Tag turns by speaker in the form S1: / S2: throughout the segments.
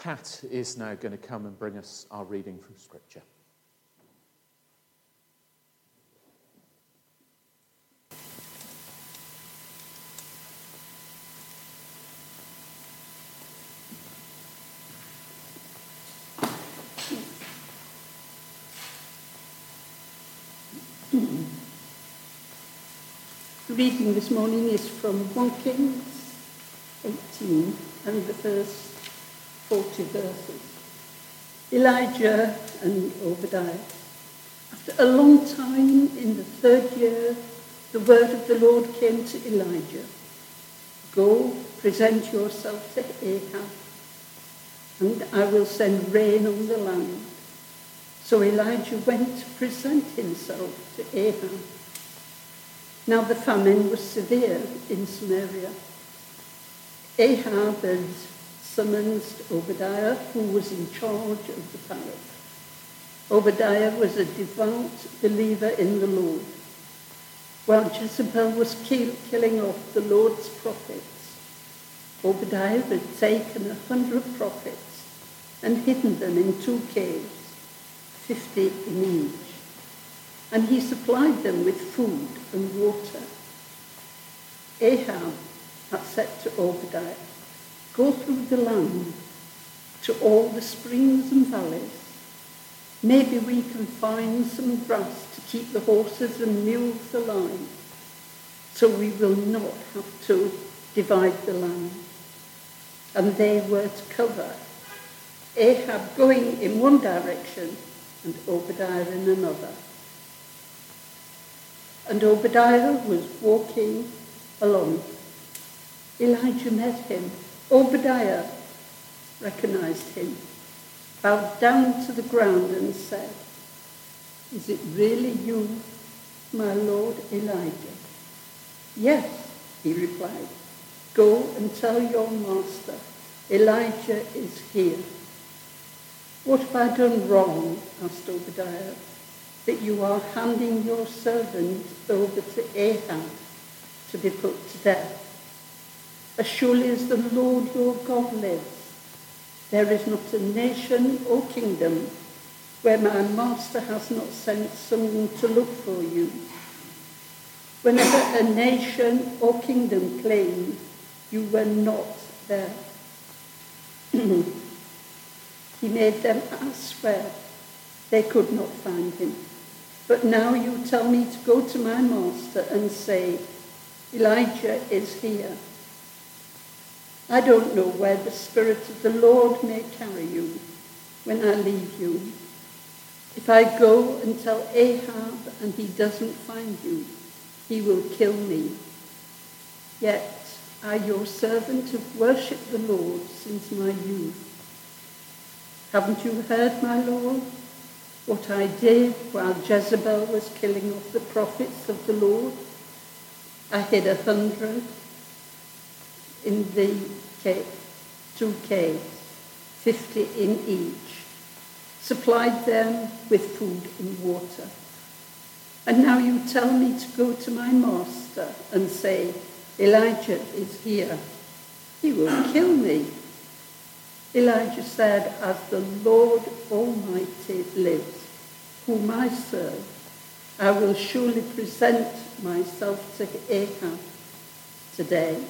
S1: Kat is now going to come and bring us our reading from Scripture.
S2: The reading this morning is from 1 Kings 18 and the first 40 verses. Elijah and Obadiah. After a long time, in the 3rd year, the word of the Lord came to Elijah. Go, present yourself to Ahab, and I will send rain on the land. So Elijah went to present himself to Ahab. Now the famine was severe in Samaria. Ahab had summoned Obadiah, who was in charge of the palace. Obadiah was a devout believer in the Lord. While Jezebel was killing off the Lord's prophets, Obadiah had taken 100 prophets and hidden them in 2 caves, 50 in each. And he supplied them with food and water. Ahab had said to Obadiah, go through the land to all the springs and valleys. Maybe we can find some grass to keep the horses and mules alive, so we will not have to divide the land. And they were to cover, Ahab going in one direction and Obadiah in another. And Obadiah was walking along. Elijah met him. Obadiah recognized him, bowed down to the ground and said, is it really you, my lord Elijah? Yes, he replied. Go and tell your master, Elijah is here. What have I done wrong? Asked Obadiah, that you are handing your servant over to Ahab to be put to death? As surely as the Lord your God lives, there is not a nation or kingdom where my master has not sent someone to look for you. Whenever a nation or kingdom claimed you were not there, he made them swear they could not find him. But now you tell me to go to my master and say, Elijah is here. I don't know where the Spirit of the Lord may carry you when I leave you. If I go and tell Ahab and he doesn't find you, he will kill me. Yet I, your servant, have worshipped the Lord since my youth. Haven't you heard, my Lord, what I did while Jezebel was killing off the prophets of the Lord? I hid 100 in the 2 caves, 50 in each, supplied them with food and water. And now you tell me to go to my master and say, Elijah is here. He will kill me. Elijah said, as the Lord Almighty lives, whom I serve, I will surely present myself to Ahab today.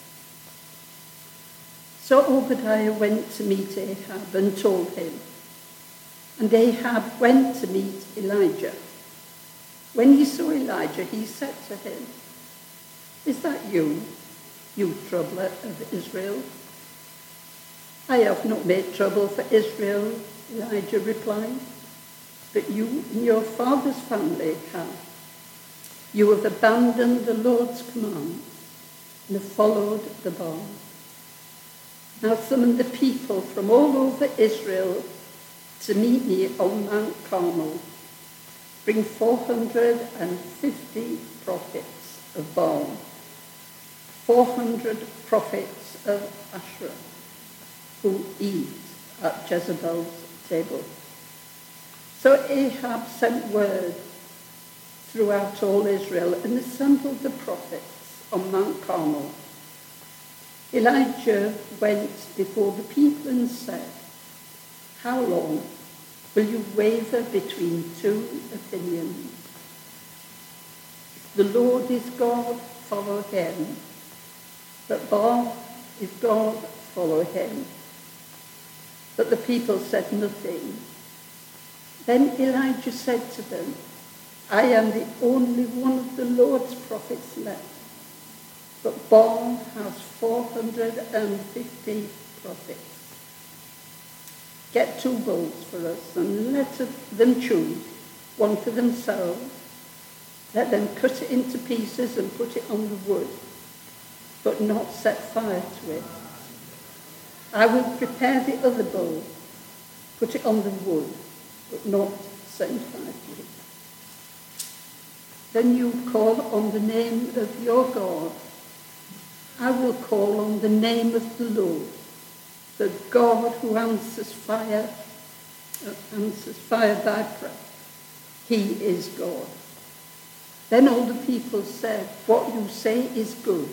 S2: So Obadiah went to meet Ahab and told him. And Ahab went to meet Elijah. When he saw Elijah, he said to him, is that you, you troubler of Israel? I have not made trouble for Israel, Elijah replied, but you and your father's family have. You have abandoned the Lord's command and have followed the Baal. Now summon the people from all over Israel to meet me on Mount Carmel. Bring 450 prophets of Baal, 400 prophets of Asherah, who eat at Jezebel's table. So Ahab sent word throughout all Israel and assembled the prophets on Mount Carmel. Elijah went before the people and said, How long will you waver between two opinions? The Lord is God, follow him. But Baal is God, follow him. But the people said nothing. Then Elijah said to them, I am the only one of the Lord's prophets left, but Baal has 450 prophets. Get 2 bulls for us and let them choose, one for themselves. Let them cut it into pieces and put it on the wood, but not set fire to it. I will prepare the other bull, put it on the wood, but not set fire to it. Then you call on the name of your God. I will call on the name of the Lord, the God who answers fire by prayer. He is God. Then all the people said, what you say is good.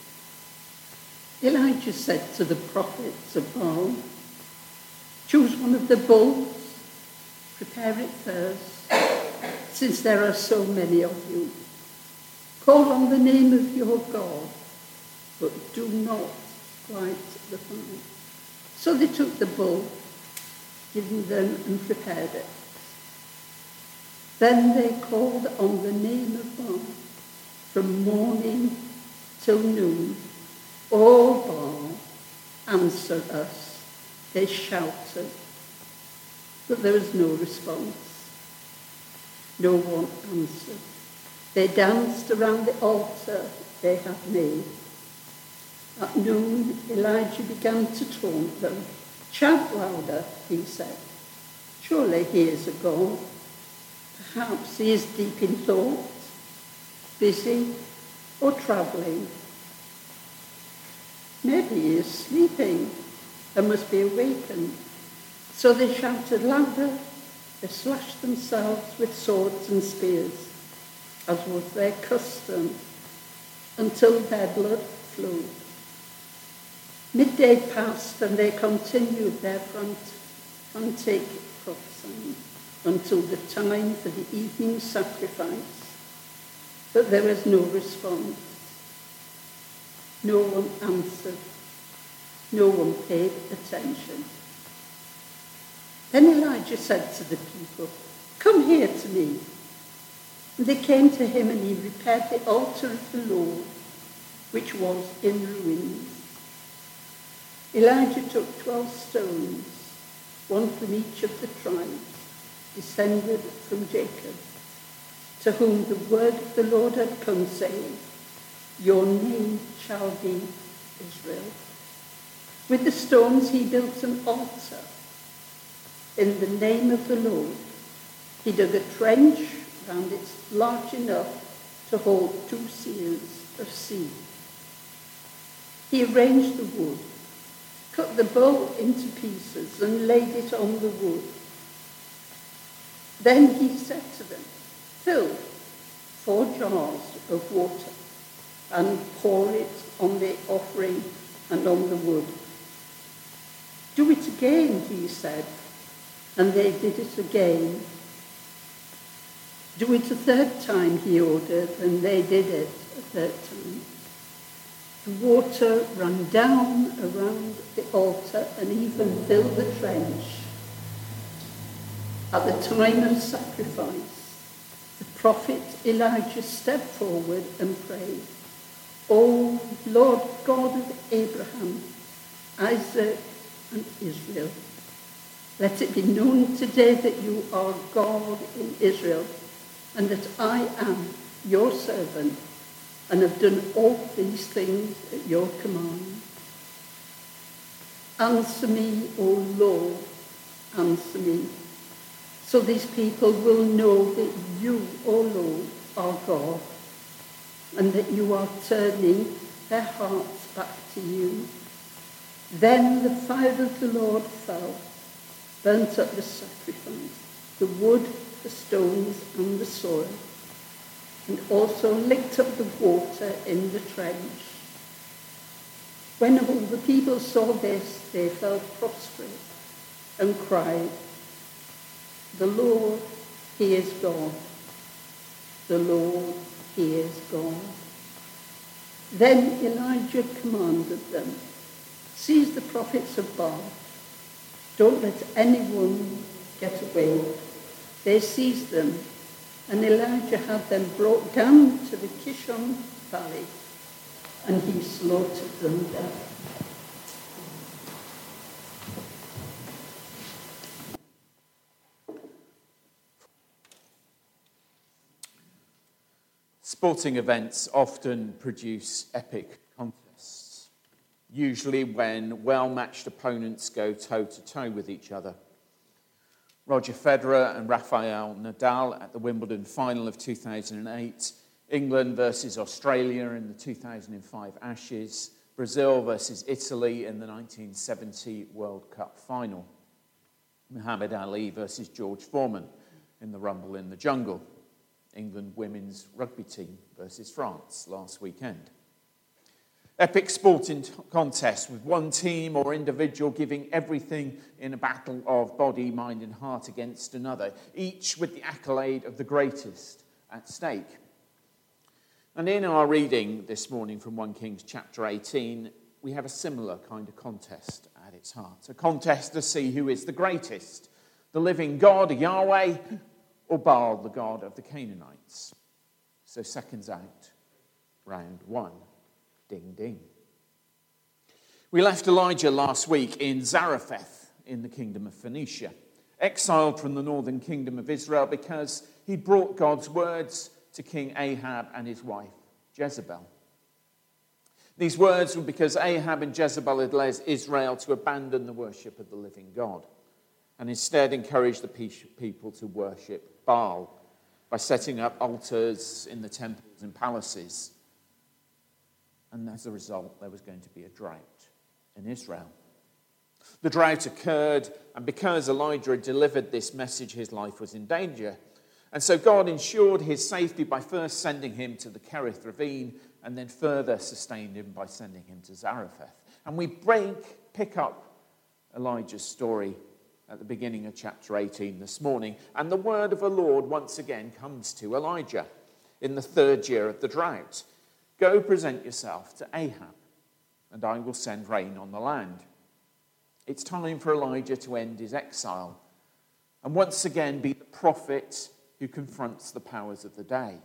S2: Elijah said to the prophets of Baal, choose one of the bulls, prepare it first, since there are so many of you. Call on the name of your God, but do not light the fire. So they took the bull, given them, and prepared it. Then they called on the name of Baal from morning till noon. O Baal, answer us, they shouted. But there was no response. No one answered. They danced around the altar they had made. At noon, Elijah began to taunt them. Shout louder, he said. Surely he is a god. Perhaps he is deep in thought, busy or travelling. Maybe he is sleeping and must be awakened. So they shouted louder. They slashed themselves with swords and spears, as was their custom, until their blood flowed. Midday passed and they continued their frantic prophesying until the time for the evening sacrifice. But there was no response. No one answered. No one paid attention. Then Elijah said to the people, come here to me. And they came to him and he repaired the altar of the Lord, which was in ruins. Elijah took 12 stones, one from each of the tribes, descended from Jacob, to whom the word of the Lord had come, saying, your name shall be Israel. With the stones he built an altar in the name of the Lord. He dug a trench round it large enough to hold 2 seahs of seed. He arranged the wood, cut the bull into pieces and laid it on the wood. Then he said to them, fill 4 jars of water and pour it on the offering and on the wood. Do it again, he said, and they did it again. Do it a 3rd time, he ordered, and they did it a 3rd time. The water ran down around the altar and even filled the trench. At the time of sacrifice, the prophet Elijah stepped forward and prayed, O Lord God of Abraham, Isaac, and Israel, let it be known today that you are God in Israel, and that I am your servant, and have done all these things at your command. Answer me, O Lord, answer me, so these people will know that you, O Lord, are God, and that you are turning their hearts back to you. Then the fire of the Lord fell, burnt up the sacrifice, the wood, the stones, and the soil, and also licked up the water in the trench. When all the people saw this, they fell prostrate and cried, "The Lord, he is God. The Lord, he is God." Then Elijah commanded them, "Seize the prophets of Baal. Don't let anyone get away." They seized them, and Elijah had them brought down to the Kishon Valley, and he slaughtered them there.
S1: Sporting events often produce epic contests, usually when well-matched opponents go toe-to-toe with each other. Roger Federer and Rafael Nadal at the Wimbledon final of 2008, England versus Australia in the 2005 Ashes, Brazil versus Italy in the 1970 World Cup final, Muhammad Ali versus George Foreman in the Rumble in the Jungle, England women's rugby team versus France last weekend. Epic sporting contests with one team or individual giving everything in a battle of body, mind and heart against another, each with the accolade of the greatest at stake. And in our reading this morning from 1 Kings chapter 18, we have a similar kind of contest at its heart. A contest to see who is the greatest, the living God, Yahweh, or Baal, the god of the Canaanites. So seconds out, round one. Ding, ding. We left Elijah last week in Zarephath in the kingdom of Phoenicia, exiled from the northern kingdom of Israel because he brought God's words to King Ahab and his wife Jezebel. These words were because Ahab and Jezebel had led Israel to abandon the worship of the living God and instead encouraged the people to worship Baal by setting up altars in the temples and palaces. And as a result, there was going to be a drought in Israel. The drought occurred, and because Elijah had delivered this message, his life was in danger. And so God ensured his safety by first sending him to the Kerith ravine, and then further sustained him by sending him to Zarephath. And we pick up Elijah's story at the beginning of chapter 18 this morning. And the word of the Lord once again comes to Elijah in the third year of the drought. "Go present yourself to Ahab, and I will send rain on the land." It's time for Elijah to end his exile and once again be the prophet who confronts the powers of the day.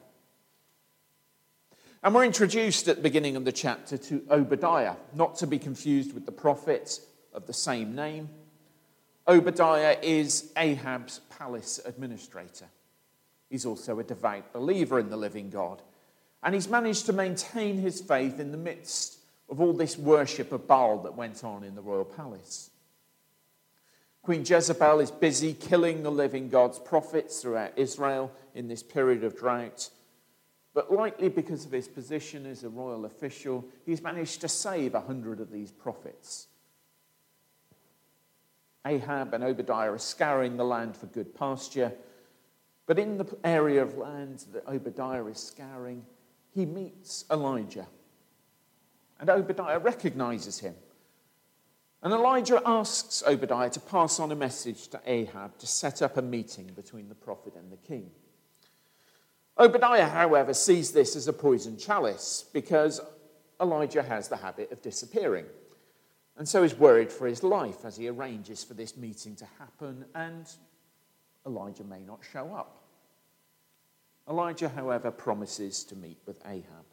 S1: And we're introduced at the beginning of the chapter to Obadiah, not to be confused with the prophet of the same name. Obadiah is Ahab's palace administrator. He's also a devout believer in the living God. And he's managed to maintain his faith in the midst of all this worship of Baal that went on in the royal palace. Queen Jezebel is busy killing the living God's prophets throughout Israel in this period of drought. But likely because of his position as a royal official, he's managed to save 100 of these prophets. Ahab and Obadiah are scouring the land for good pasture. But in the area of land that Obadiah is scouring, he meets Elijah. And Obadiah recognizes him. And Elijah asks Obadiah to pass on a message to Ahab to set up a meeting between the prophet and the king. Obadiah, however, sees this as a poisoned chalice because Elijah has the habit of disappearing. And so is worried for his life as he arranges for this meeting to happen, and Elijah may not show up. Elijah, however, promises to meet with Ahab.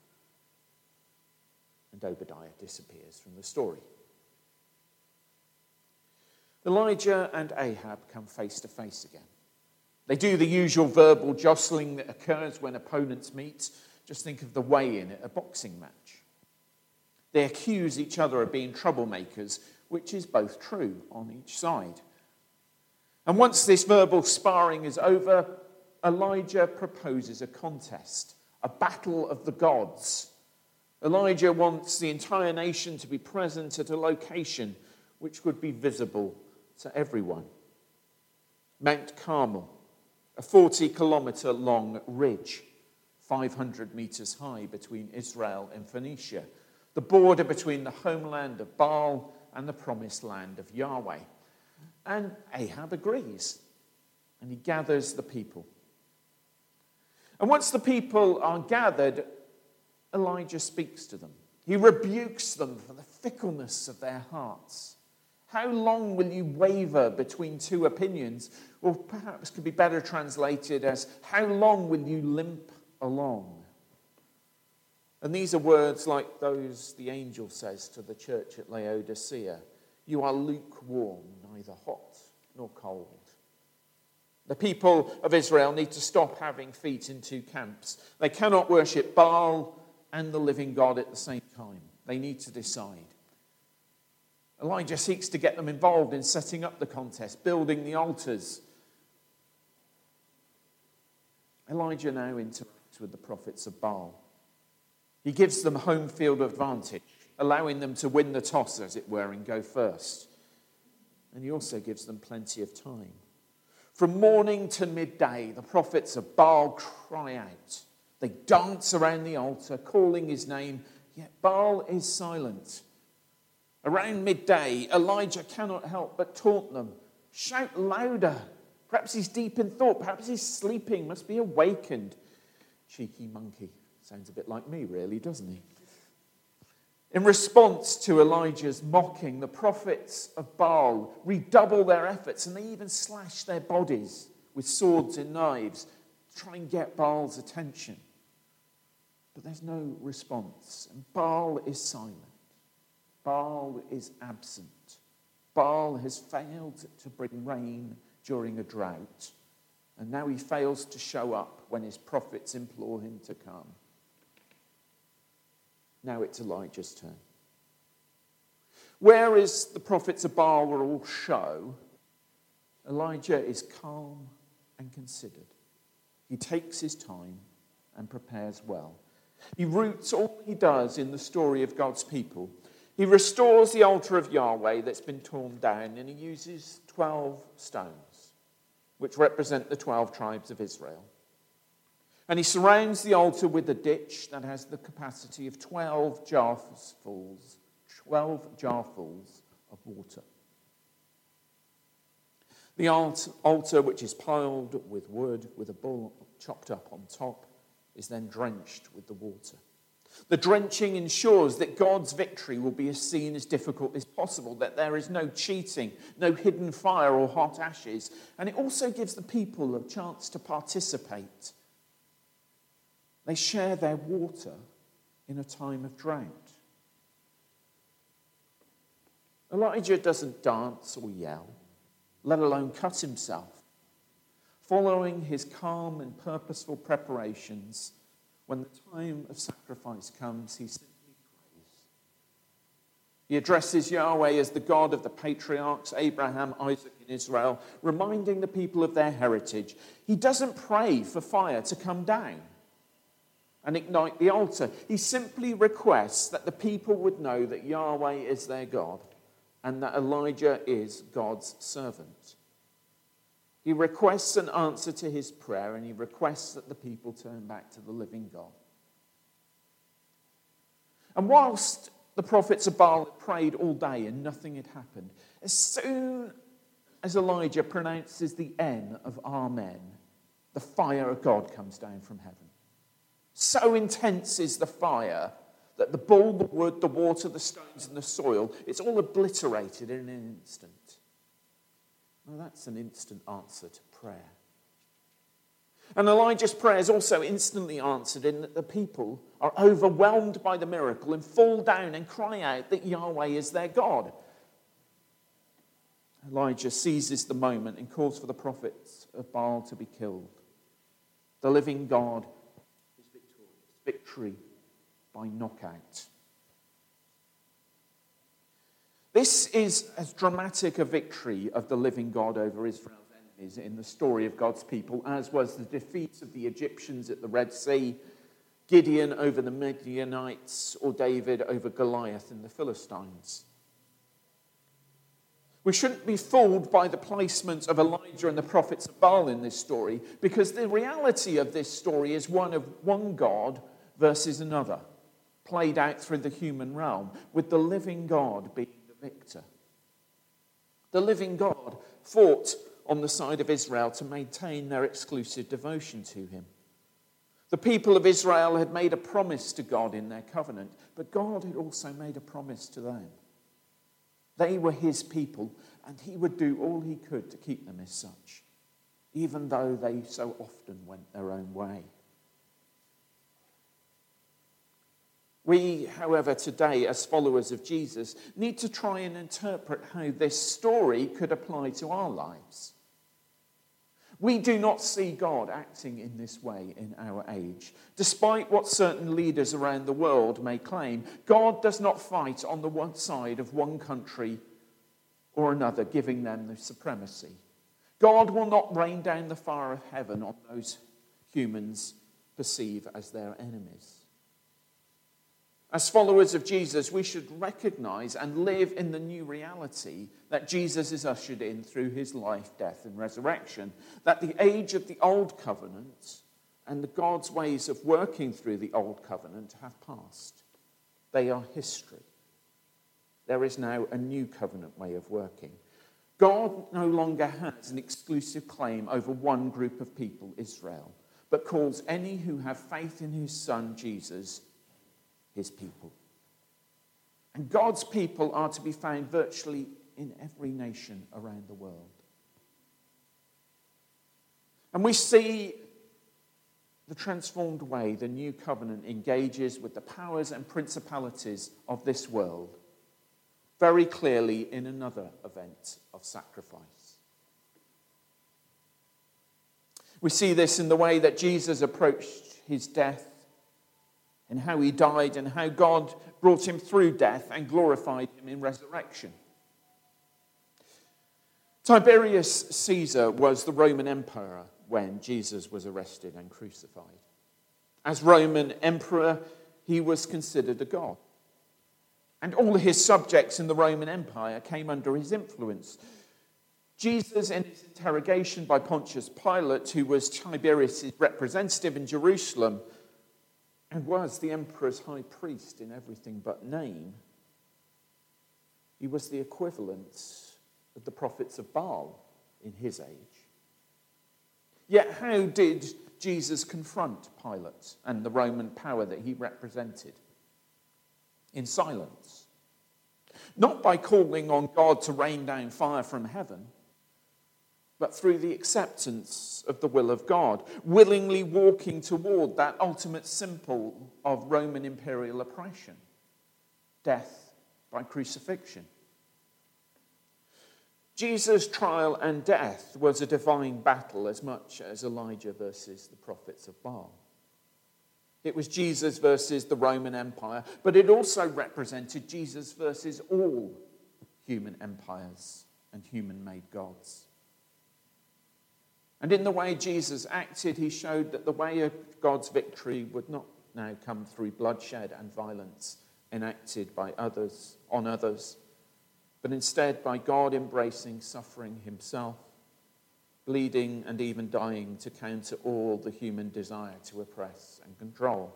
S1: And Obadiah disappears from the story. Elijah and Ahab come face to face again. They do the usual verbal jostling that occurs when opponents meet. Just think of the weigh-in at a boxing match. They accuse each other of being troublemakers, which is both true on each side. And once this verbal sparring is over, Elijah proposes a contest, a battle of the gods. Elijah wants the entire nation to be present at a location which would be visible to everyone. Mount Carmel, a 40-kilometer long ridge, 500 meters high between Israel and Phoenicia, the border between the homeland of Baal and the promised land of Yahweh. And Ahab agrees, and he gathers the people. And once the people are gathered, Elijah speaks to them. He rebukes them for the fickleness of their hearts. How long will you waver between two opinions? Or perhaps could be better translated as, how long will you limp along? And these are words like those the angel says to the church at Laodicea. You are lukewarm, neither hot nor cold. The people of Israel need to stop having feet in two camps. They cannot worship Baal and the living God at the same time. They need to decide. Elijah seeks to get them involved in setting up the contest, building the altars. Elijah now interacts with the prophets of Baal. He gives them home field advantage, allowing them to win the toss, as it were, and go first. And he also gives them plenty of time. From morning to midday, the prophets of Baal cry out. They dance around the altar, calling his name, yet Baal is silent. Around midday, Elijah cannot help but taunt them. Shout louder. Perhaps he's deep in thought. Perhaps he's sleeping, must be awakened. Cheeky monkey. Sounds a bit like me, really, doesn't he? In response to Elijah's mocking, the prophets of Baal redouble their efforts, and they even slash their bodies with swords and knives to try and get Baal's attention. But there's no response, and Baal is silent. Baal is absent. Baal has failed to bring rain during a drought, and now he fails to show up when his prophets implore him to come. Now it's Elijah's turn. Whereas the prophets of Baal were all show, Elijah is calm and considered. He takes his time and prepares well. He roots all he does in the story of God's people. He restores the altar of Yahweh that's been torn down, and he uses 12 stones, which represent the 12 tribes of Israel. And he surrounds the altar with a ditch that has the capacity of 12 jarfuls of water. The altar, which is piled with wood, with a bull chopped up on top, is then drenched with the water. The drenching ensures that God's victory will be as seen as difficult as possible, that there is no cheating, no hidden fire or hot ashes, and it also gives the people a chance to participate. They share their water in a time of drought. Elijah doesn't dance or yell, let alone cut himself. Following his calm and purposeful preparations, when the time of sacrifice comes, he simply prays. He addresses Yahweh as the God of the patriarchs, Abraham, Isaac, and Israel, reminding the people of their heritage. He doesn't pray for fire to come down and ignite the altar. He simply requests that the people would know that Yahweh is their God and that Elijah is God's servant. He requests an answer to his prayer, and he requests that the people turn back to the living God. And whilst the prophets of Baal had prayed all day and nothing had happened, as soon as Elijah pronounces the N of Amen, the fire of God comes down from heaven. So intense is the fire that the bull, the wood, the water, the stones, and the soil, it's all obliterated in an instant. Well, that's an instant answer to prayer. And Elijah's prayer is also instantly answered in that the people are overwhelmed by the miracle and fall down and cry out that Yahweh is their God. Elijah seizes the moment and calls for the prophets of Baal to be killed. The living God is victorious. Victory by knockout. This is as dramatic a victory of the living God over Israel's enemies in the story of God's people as was the defeat of the Egyptians at the Red Sea, Gideon over the Midianites, or David over Goliath and the Philistines. We shouldn't be fooled by the placement of Elijah and the prophets of Baal in this story, because the reality of this story is one of one God versus another, played out through the human realm, with the living God being the victor. The living God fought on the side of Israel to maintain their exclusive devotion to him. The people of Israel had made a promise to God in their covenant, but God had also made a promise to them. They were his people, and he would do all he could to keep them as such, even though they so often went their own way. We, however, today, as followers of Jesus, need to try and interpret how this story could apply to our lives. We do not see God acting in this way in our age. Despite what certain leaders around the world may claim, God does not fight on the one side of one country or another, giving them the supremacy. God will not rain down the fire of heaven on those humans perceive as their enemies. As followers of Jesus, we should recognize and live in the new reality that Jesus is ushered in through his life, death, and resurrection. That the age of the old covenant and the God's ways of working through the old covenant have passed. They are history. There is now a new covenant way of working. God no longer has an exclusive claim over one group of people, Israel, but calls any who have faith in his Son, Jesus, his people. And God's people are to be found virtually in every nation around the world. And we see the transformed way the new covenant engages with the powers and principalities of this world very clearly in another event of sacrifice. We see this in the way that Jesus approached his death, and how he died, and how God brought him through death and glorified him in resurrection. Tiberius Caesar was the Roman emperor when Jesus was arrested and crucified. As Roman emperor, he was considered a god. And all his subjects in the Roman Empire came under his influence. Jesus, in his interrogation by Pontius Pilate, who was Tiberius' representative in Jerusalem, and was the emperor's high priest in everything but name, he was the equivalent of the prophets of Baal in his age. Yet how did Jesus confront Pilate and the Roman power that he represented? In silence. Not by calling on God to rain down fire from heaven, but through the acceptance of the will of God, willingly walking toward that ultimate symbol of Roman imperial oppression, death by crucifixion. Jesus' trial and death was a divine battle as much as Elijah versus the prophets of Baal. It was Jesus versus the Roman Empire, but it also represented Jesus versus all human empires and human-made gods. And in the way Jesus acted, he showed that the way of God's victory would not now come through bloodshed and violence enacted by others, on others, but instead by God embracing suffering himself, bleeding and even dying to counter all the human desire to oppress and control.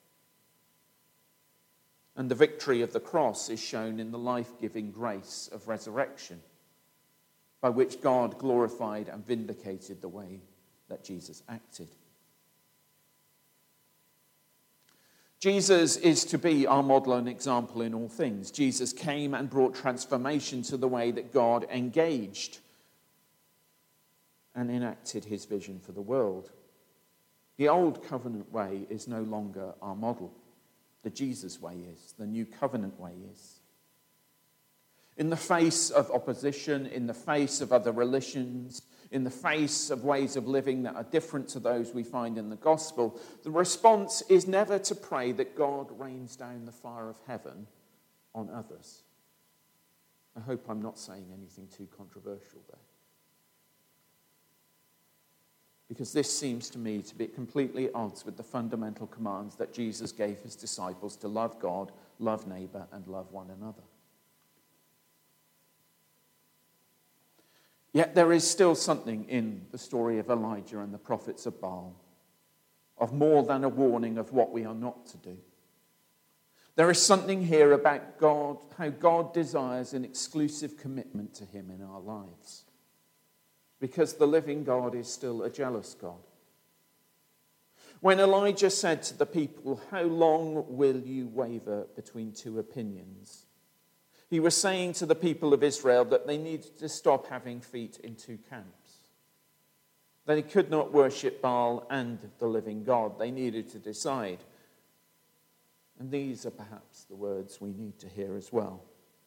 S1: And the victory of the cross is shown in the life-giving grace of resurrection, by which God glorified and vindicated the way that Jesus acted. Jesus is to be our model and example in all things. Jesus came and brought transformation to the way that God engaged and enacted his vision for the world. The old covenant way is no longer our model. The Jesus way is. The new covenant way is. In the face of opposition, in the face of other religions, in the face of ways of living that are different to those we find in the gospel, the response is never to pray that God rains down the fire of heaven on others. I hope I'm not saying anything too controversial there. Because this seems to me to be completely at odds with the fundamental commands that Jesus gave his disciples to love God, love neighbour, and love one another. Yet there is still something in the story of Elijah and the prophets of Baal, of more than a warning of what we are not to do. There is something here about God, how God desires an exclusive commitment to him in our lives. Because the living God is still a jealous God. When Elijah said to the people, "How long will you waver between two opinions?" he was saying to the people of Israel that they needed to stop having feet in two camps. They could not worship Baal and the living God. They needed to decide. And these are perhaps the words we need to hear as well.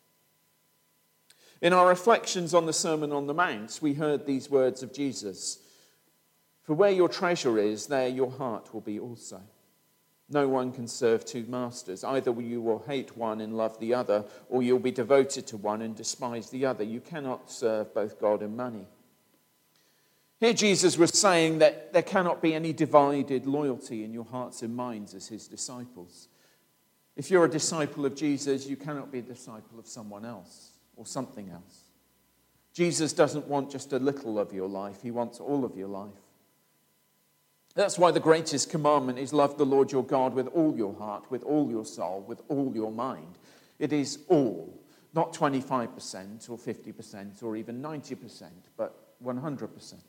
S1: In our reflections on the Sermon on the Mount, we heard these words of Jesus. "For where your treasure is, there your heart will be also. No one can serve two masters. Either you will hate one and love the other, or you'll be devoted to one and despise the other. You cannot serve both God and money." Here Jesus was saying that there cannot be any divided loyalty in your hearts and minds as his disciples. If you're a disciple of Jesus, you cannot be a disciple of someone else or something else. Jesus doesn't want just a little of your life. He wants all of your life. That's why the greatest commandment is love the Lord your God with all your heart, with all your soul, with all your mind. It is all, not 25% or 50% or even 90%, but 100%.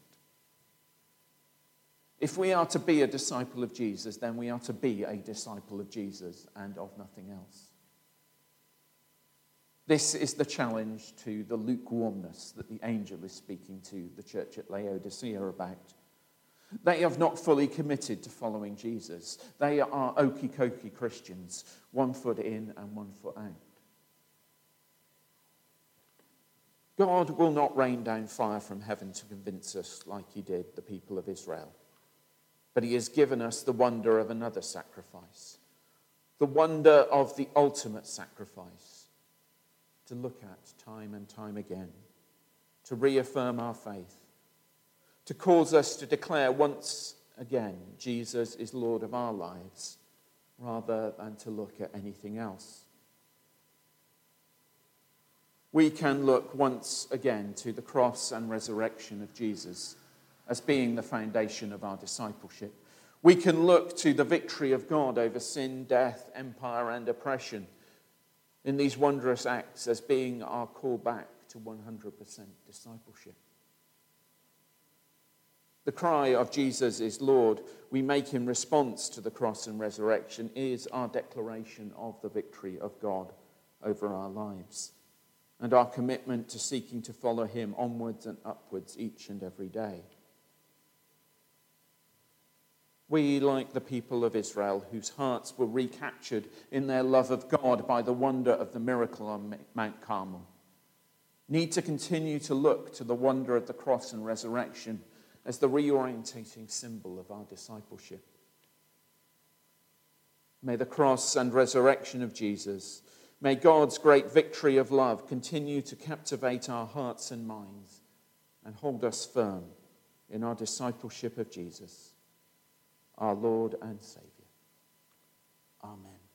S1: If we are to be a disciple of Jesus, then we are to be a disciple of Jesus and of nothing else. This is the challenge to the lukewarmness that the angel is speaking to the church at Laodicea about. They have not fully committed to following Jesus. They are okey-cokey Christians, 1 foot in and 1 foot out. God will not rain down fire from heaven to convince us like he did the people of Israel. But he has given us the wonder of another sacrifice, the wonder of the ultimate sacrifice, to look at time and time again, to reaffirm our faith, to cause us to declare once again, Jesus is Lord of our lives, rather than to look at anything else. We can look once again to the cross and resurrection of Jesus as being the foundation of our discipleship. We can look to the victory of God over sin, death, empire, and oppression in these wondrous acts as being our call back to 100% discipleship. The cry of Jesus is Lord, we make in response to the cross and resurrection, is our declaration of the victory of God over our lives and our commitment to seeking to follow him onwards and upwards each and every day. We, like the people of Israel, whose hearts were recaptured in their love of God by the wonder of the miracle on Mount Carmel, need to continue to look to the wonder of the cross and resurrection as the reorientating symbol of our discipleship. May the cross and resurrection of Jesus, may God's great victory of love continue to captivate our hearts and minds and hold us firm in our discipleship of Jesus, our Lord and Saviour. Amen.